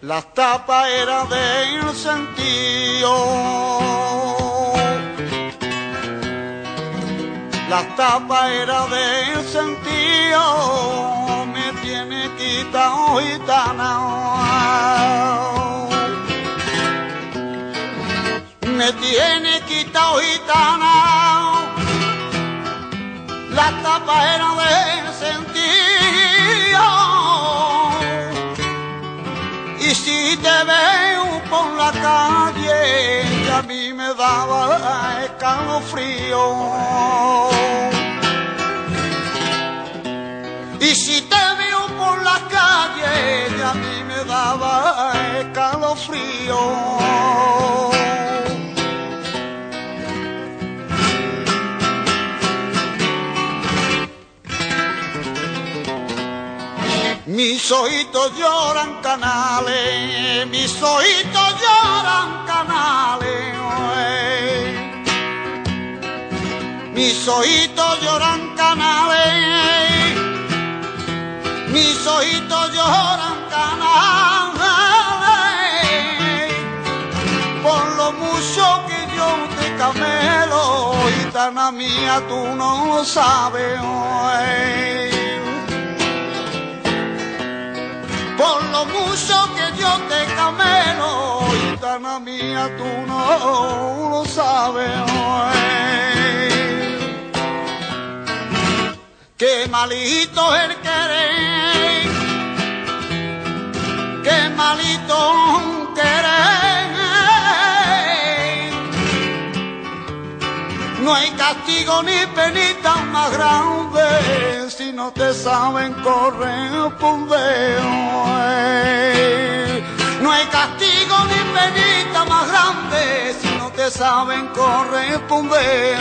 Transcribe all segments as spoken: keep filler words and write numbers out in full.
Las tapas eran del sentido, las tapas eran del sentido, me tiene quitado gitana, me tiene quitado gitana, las tapas eran del sentido. Y si te veo por la calle, que a mí me daba escalofrío. Y si te veo por la calle, que a mí me daba escalofrío. Mis ojitos lloran canales, mis ojitos lloran canales, oe. Mis ojitos lloran canales, mis ojitos lloran canales, por lo mucho que yo te camelo, gitana mía, tú no lo sabes, oe. Por lo mucho que yo te camelo, gitana mía, tú no lo sabes, oe. Qué malito es el querer, qué malito querer. No hay castigo ni penita más grande si no te saben corresponder. No hay castigo ni penita más grande si no te saben corresponder.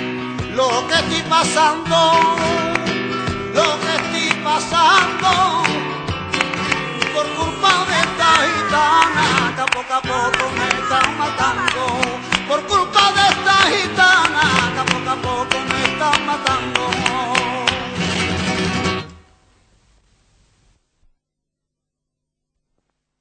Lo que estoy pasando, lo que estoy pasando.